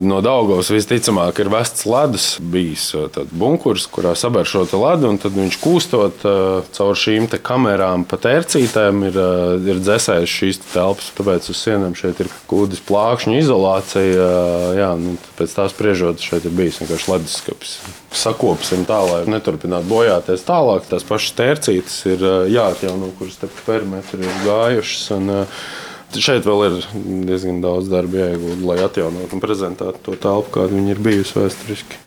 No Daugavas visticamāk ir vests ledus, bijis tāds bunkurs, kurā saber šo ledu, un tad viņš kūstot caur šīm kamerām pa tērcītēm ir dzēsējis šīs telpas. Tāpēc uz sienām šeit ir kūdas plākšņu izolācija. Jā, pēc tās spriežot, šeit ir bijis vienkārši leduskapis. Sakopsim tā, lai neturpinātu bojāties tālāk. Tās pašas tērcītes ir jāatjauno, kuras te pa perimetru ir gājušas. Un, šeit vēl ir diezgan daudz darba jāiegulda, lai atjaunotu un prezentētu to telpu, kāda viņa ir bijusi vēsturiski.